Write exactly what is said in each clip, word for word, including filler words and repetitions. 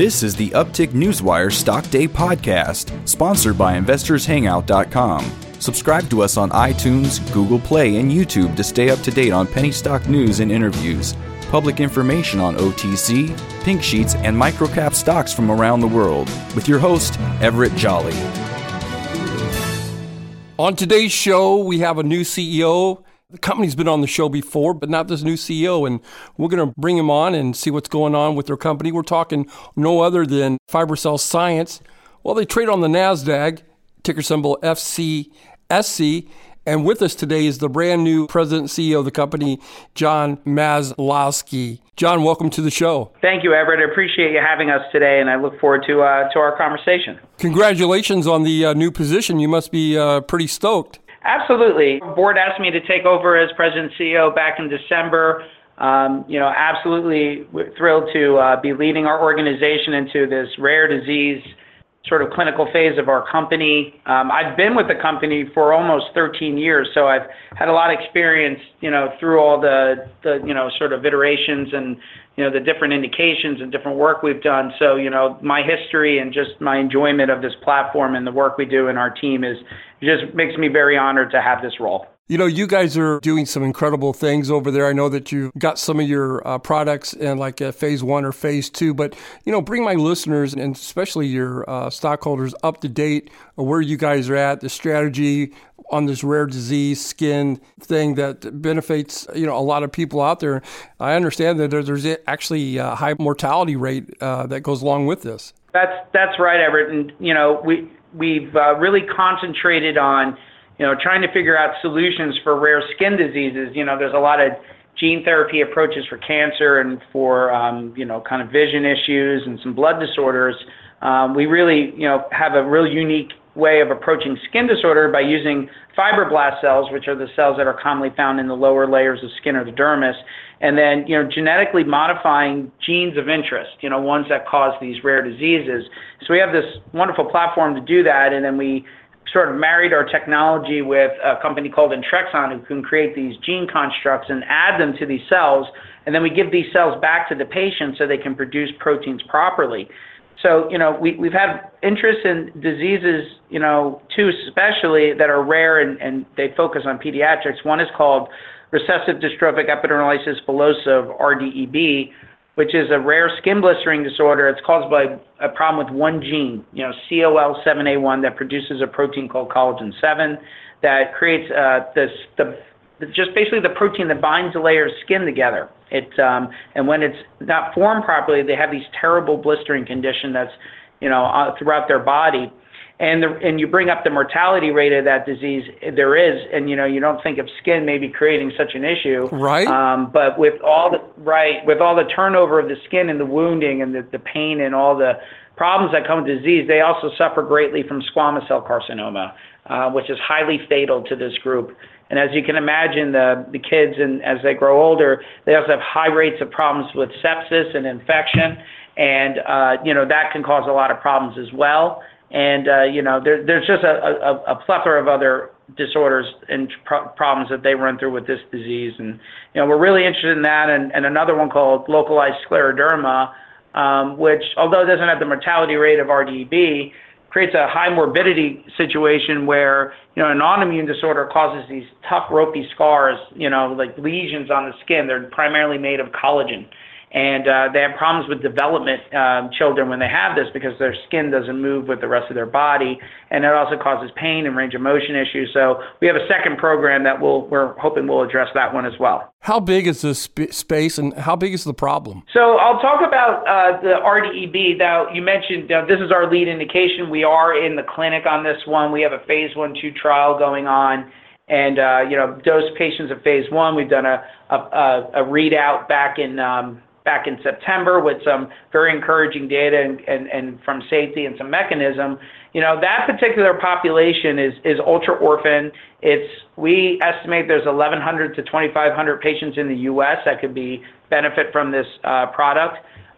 This is the Uptick Newswire Stock Day podcast, sponsored by investors hangout dot com. Subscribe to us on iTunes, Google Play, and YouTube to stay up to date on penny stock news and interviews, public information on O T C, pink sheets, and microcap stocks from around the world, with your host, Everett Jolly. On today's show, we have a new C E O. The company's been on the show before, but not this new C E O, and we're going to bring him on and see what's going on with their company. We're talking no other than FiberCell Science. Well, they trade on the NASDAQ, ticker symbol F C S C, and with us today is the brand new president and C E O of the company, John Mazlowski. John, welcome to the show. Thank you, Everett. I appreciate you having us today, and I look forward to uh, to our conversation. Congratulations on the uh, new position. You must be uh, pretty stoked. Absolutely. The board asked me to take over as president and C E O back in December. Um, you know, absolutely thrilled to uh, be leading our organization into this rare disease sort of clinical phase of our company. Um, I've been with the company for almost thirteen years, so I've had a lot of experience, you know, through all the, the, you know, sort of iterations and, you know, the different indications and different work we've done. So, you know, my history and just my enjoyment of this platform and the work we do in our team is just makes me very honored to have this role. You know, you guys are doing some incredible things over there. I know that you've got some of your uh, products in like uh, phase one or phase two, but, you know, bring my listeners and especially your uh, stockholders up to date of where you guys are at, the strategy on this rare disease skin thing that benefits, you know, a lot of people out there. I understand that there's actually a high mortality rate uh, that goes along with this. That's that's right, Everett. And, you know, we, we've uh, really concentrated on you know, trying to figure out solutions for rare skin diseases. You know, there's a lot of gene therapy approaches for cancer and for, um, you know, kind of vision issues and some blood disorders. Um, we really, you know, have a real unique way of approaching skin disorder by using fibroblast cells, which are the cells that are commonly found in the lower layers of skin or the dermis, and then, you know, genetically modifying genes of interest, you know, ones that cause these rare diseases. So we have this wonderful platform to do that, and then we sort of married our technology with a company called Intrexon, who can create these gene constructs and add them to these cells, and then we give these cells back to the patient so they can produce proteins properly. So, you know, we, we've had interest in diseases, you know, two especially that are rare and, and they focus on pediatrics. One is called recessive dystrophic epidermolysis bullosa, R D E B, which is a rare skin blistering disorder. It's caused by a problem with one gene, you know, C O L seven A one, that produces a protein called collagen seven that creates uh, this, the, just basically the protein that binds the layer of skin together. It, um, and when it's not formed properly, they have these terrible blistering condition that's, you know, uh, throughout their body. And, the, and you bring up the mortality rate of that disease, there is, and you know, you don't think of skin maybe creating such an issue. Right. Um, but with all the, right, with all the turnover of the skin and the wounding and the, the pain and all the problems that come with disease, they also suffer greatly from squamous cell carcinoma, uh, which is highly fatal to this group. And as you can imagine, the, the kids, and as they grow older, they also have high rates of problems with sepsis and infection. And, uh, you know, that can cause a lot of problems as well. And, uh, you know, there, there's just a, a, a plethora of other disorders and pro- problems that they run through with this disease. And, you know, we're really interested in that. And, and another one called localized scleroderma, um, which, although it doesn't have the mortality rate of R D E B, creates a high morbidity situation where, you know, an autoimmune disorder causes these tough, ropey scars, you know, like lesions on the skin. They're primarily made of collagen. And uh, they have problems with development, um, children, when they have this because their skin doesn't move with the rest of their body. And it also causes pain and range of motion issues. So we have a second program that we'll, we're hoping will address that one as well. How big is this sp- space and how big is the problem? So I'll talk about uh, the R D E B. Now, you mentioned uh, this is our lead indication. We are in the clinic on this one. We have a phase one, two trial going on. And, uh, you know, dose patients at phase one. We've done a, a, a readout back in um, back in September with some very encouraging data and, and, and from safety and some mechanism. You know, that particular population is, is ultra orphan. It's, we estimate there's eleven hundred to twenty-five hundred patients in the U S that could be benefit from this uh, product.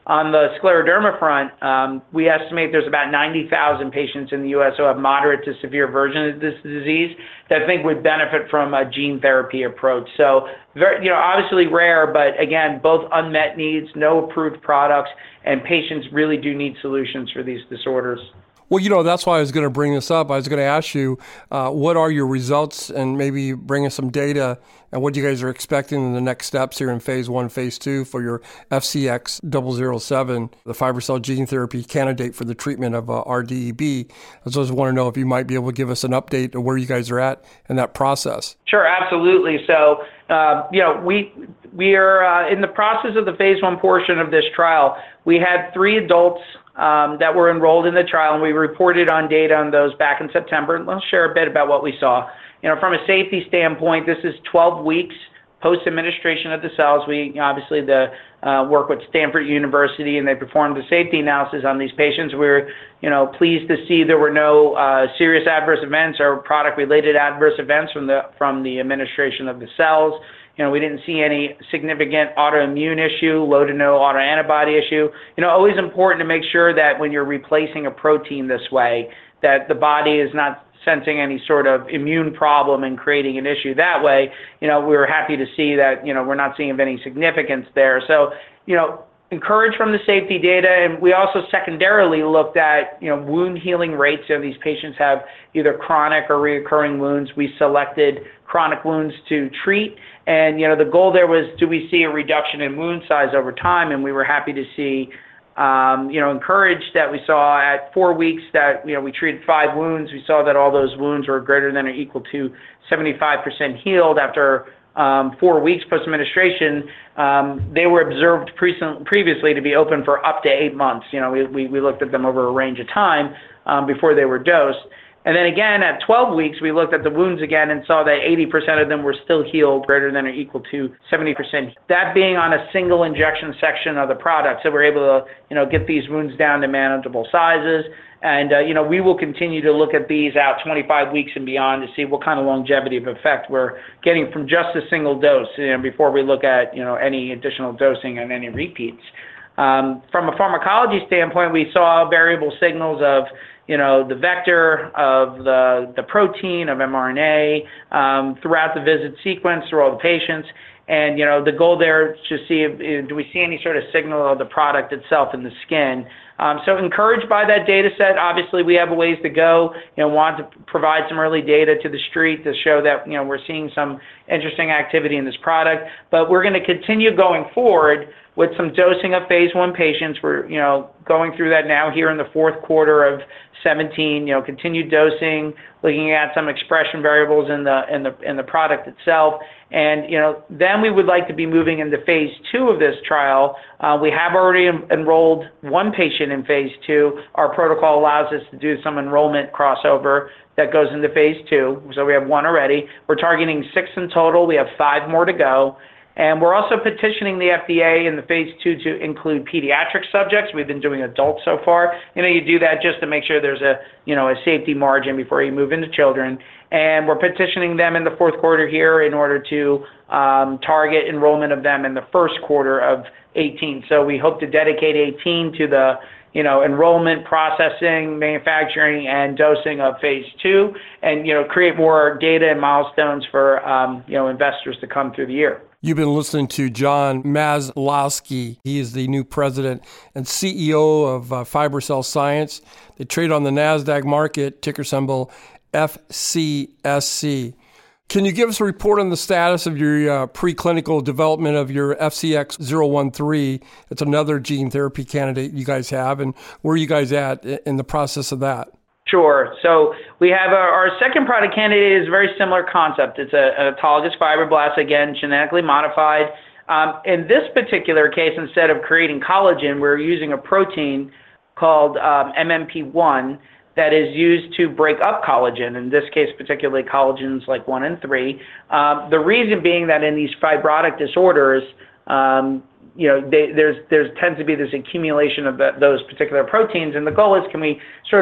on the scleroderma front, um, we estimate there's about ninety thousand patients in the U S who have moderate to severe version of this disease that I think would benefit from a gene therapy approach. So, very, you know, obviously rare, but again, both unmet needs, no approved products, and patients really do need solutions for these disorders. Well, you know, that's why I was going to bring this up. I was going to ask you, uh, what are your results, and maybe bring us some data and what you guys are expecting in the next steps here in phase one, phase two for your F C X zero zero seven, the FiberCel gene therapy candidate for the treatment of uh, R D E B. I just want to know if you might be able to give us an update of where you guys are at in that process. Sure, absolutely. So, uh, you know, we we are uh, in the process of the phase one portion of this trial. We had three adults Um, that were enrolled in the trial, and we reported on data on those back in September. Let's share a bit about what we saw. You know, from a safety standpoint, this is twelve weeks post-administration of the cells. We obviously the uh, work with Stanford University, and they performed the safety analysis on these patients. We were, you know, pleased to see there were no uh, serious adverse events or product-related adverse events from the from the administration of the cells. You know, we didn't see any significant autoimmune issue, low to no autoantibody issue. You know, always important to make sure that when you're replacing a protein this way, that the body is not sensing any sort of immune problem and creating an issue that way. You know, we were happy to see that, you know, we're not seeing any significance there. So, you know, encouraged from the safety data, and we also secondarily looked at, you know, wound healing rates. So these patients have either chronic or recurring wounds. We selected chronic wounds to treat, and, you know, the goal there was, do we see a reduction in wound size over time? And we were happy to see, um, you know, encouraged that we saw at four weeks that, you know, we treated five wounds. We saw that all those wounds were greater than or equal to seventy-five percent healed after Um, four weeks post-administration. Um, they were observed pre- previously to be open for up to eight months. You know, we, we, we looked at them over a range of time um, before they were dosed. And then again, at twelve weeks, we looked at the wounds again and saw that eighty percent of them were still healed, greater than or equal to seventy percent. That being on a single injection section of the product. So we're able to, you know, get these wounds down to manageable sizes. And, uh, you know, we will continue to look at these out twenty-five weeks and beyond to see what kind of longevity of effect we're getting from just a single dose, you know, before we look at, you know, any additional dosing and any repeats. Um, from a pharmacology standpoint, we saw variable signals of, you know, the vector, of the, the protein, of mRNA um, throughout the visit sequence through all the patients. And, you know, the goal there is to see, if, do we see any sort of signal of the product itself in the skin? Um, so encouraged by that data set. Obviously, we have a ways to go. You know, want to provide some early data to the street to show that, you know, we're seeing some interesting activity in this product. But we're going to continue going forward with some dosing of phase one patients. We're, you know, going through that now here in the fourth quarter of seventeen. You know, continued dosing, looking at some expression variables in the in the in the product itself. And, you know, then we would like to be moving into phase two of this trial. Uh, we have already en- enrolled one patient in phase two. Our protocol allows us to do some enrollment crossover that goes into phase two. So we have one already. We're targeting six in total. We have five more to go. And we're also petitioning the F D A in the phase two to include pediatric subjects. We've been doing adults so far. You know, you do that just to make sure there's a, you know, a safety margin before you move into children. And we're petitioning them in the fourth quarter here in order to um, target enrollment of them in the first quarter of eighteen. So we hope to dedicate eighteen to the, you know, enrollment, processing, manufacturing, and dosing of phase two, and, you know, create more data and milestones for, um, you know, investors to come through the year. You've been listening to John Mazlowski. He is the new president and C E O of uh, FiberCel Science. They trade on the NASDAQ market, ticker symbol F C S C. Can you give us a report on the status of your uh, preclinical development of your F C X zero one three? It's another gene therapy candidate you guys have, and where are you guys at in the process of that? Sure. So we have our, our second product candidate is a very similar concept. It's a, an autologous fibroblast, again, genetically modified. Um, in this particular case, instead of creating collagen, we're using a protein called um, M M P one that is used to break up collagen, in this case, particularly collagens like one and three. Um, the reason being that in these fibrotic disorders, um, you know, they, there's there's tends to be this accumulation of the, those particular proteins, and the goal is, can we sort of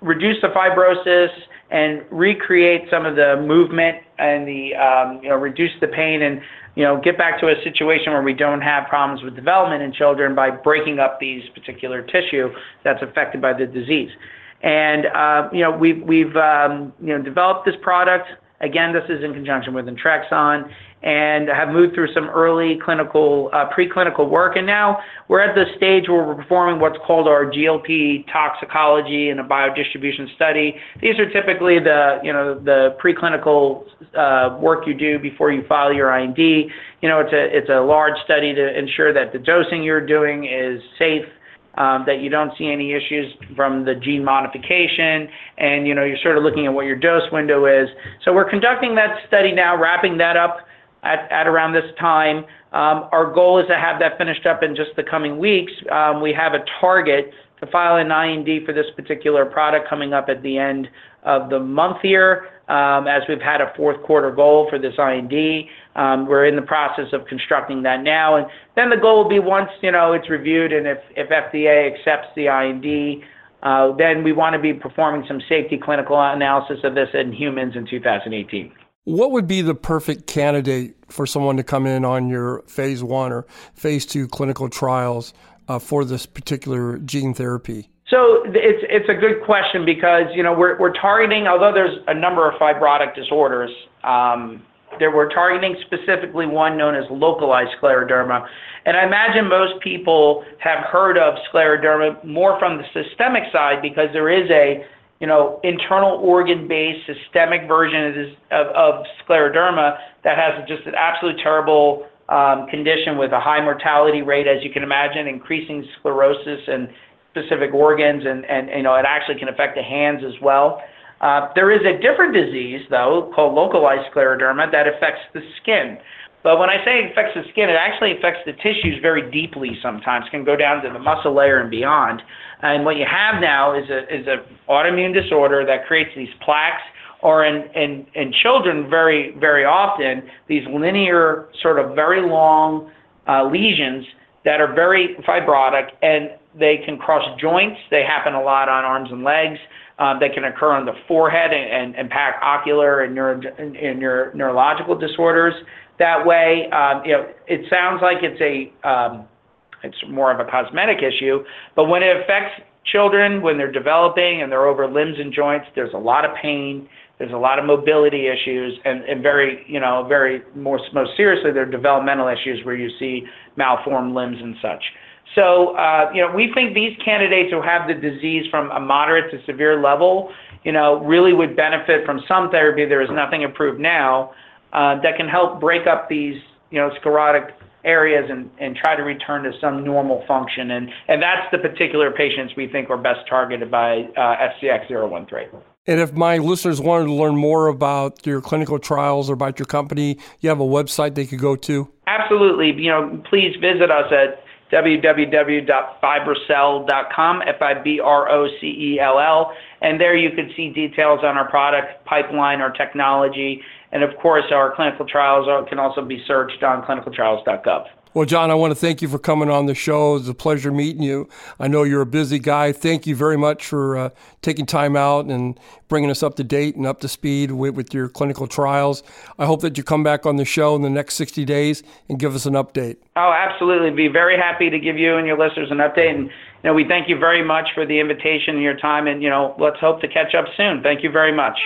reduce the fibrosis and recreate some of the movement and the, um, you know, reduce the pain and, you know, get back to a situation where we don't have problems with development in children by breaking up these particular tissue that's affected by the disease. And, uh, you know, we've, we've um, you know, developed this product. Again, this is in conjunction with Intrexon, and have moved through some early clinical, uh, preclinical work. And now we're at the stage where we're performing what's called our G L P toxicology and a biodistribution study. These are typically the, you know, the preclinical uh, work you do before you file your I N D. You know, it's a, it's a large study to ensure that the dosing you're doing is safe, Um, that you don't see any issues from the gene modification, and, you know, you're sort of looking at what your dose window is. So we're conducting that study now, wrapping that up at, at around this time. Um, our goal is to have that finished up in just the coming weeks. Um, we have a target to file an I N D for this particular product coming up at the end of the month here, um, as we've had a fourth quarter goal for this I N D. Um, we're in the process of constructing that now. And then the goal will be, once, you know, it's reviewed and if, if F D A accepts the I N D, uh, then we want to be performing some safety clinical analysis of this in humans in two thousand eighteen. What would be the perfect candidate for someone to come in on your phase one or phase two clinical trials uh, for this particular gene therapy? So it's it's a good question, because, you know, we're we're targeting, although there's a number of fibrotic disorders, um, there we're targeting specifically one known as localized scleroderma. And I imagine most people have heard of scleroderma more from the systemic side, because there is a, you know, internal organ-based systemic version of, this, of, of scleroderma that has just an absolute terrible um, condition with a high mortality rate, as you can imagine, increasing sclerosis and specific organs, and, and you know, it actually can affect the hands as well. Uh, there is a different disease, though, called localized scleroderma that affects the skin. But when I say it affects the skin, it actually affects the tissues very deeply sometimes. It can go down to the muscle layer and beyond. And what you have now is a is a autoimmune disorder that creates these plaques, or in, in, in children very, very often, these linear, sort of very long uh, lesions that are very fibrotic, and they can cross joints. They happen a lot on arms and legs. Um, they can occur on the forehead and, and impact ocular and, neuro, and, and neuro, neurological disorders. That way, um, you know, it sounds like it's a um, it's more of a cosmetic issue, but when it affects children when they're developing and they're over limbs and joints, there's a lot of pain. There's a lot of mobility issues, and, and very, you know, very more most seriously, there are developmental issues where you see malformed limbs and such. So, uh, you know, we think these candidates who have the disease from a moderate to severe level, you know, really would benefit from some therapy. There is nothing approved now uh, that can help break up these, you know, sclerotic areas and, and try to return to some normal function. And, and that's the particular patients we think are best targeted by uh, F C X zero one three. And if my listeners wanted to learn more about your clinical trials or about your company, you have a website they could go to? Absolutely. You know, please visit us at w w w dot fibrocell dot com, F I B R O C E L L, and there you can see details on our product pipeline, our technology, and of course our clinical trials can also be searched on clinical trials dot gov. Well, John, I want to thank you for coming on the show. It's a pleasure meeting you. I know you're a busy guy. Thank you very much for uh, taking time out and bringing us up to date and up to speed with, with your clinical trials. I hope that you come back on the show in the next sixty days and give us an update. Oh, absolutely. Be very happy to give you and your listeners an update. And, you know, we thank you very much for the invitation and your time. And, you know, let's hope to catch up soon. Thank you very much.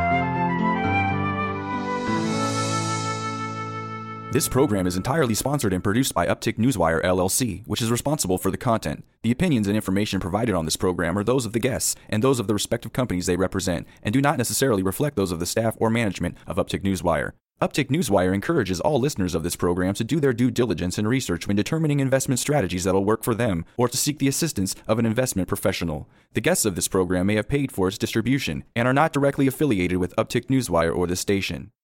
This program is entirely sponsored and produced by Uptick Newswire, L L C, which is responsible for the content. The opinions and information provided on this program are those of the guests and those of the respective companies they represent, and do not necessarily reflect those of the staff or management of Uptick Newswire. Uptick Newswire encourages all listeners of this program to do their due diligence and research when determining investment strategies that will work for them, or to seek the assistance of an investment professional. The guests of this program may have paid for its distribution and are not directly affiliated with Uptick Newswire or this station.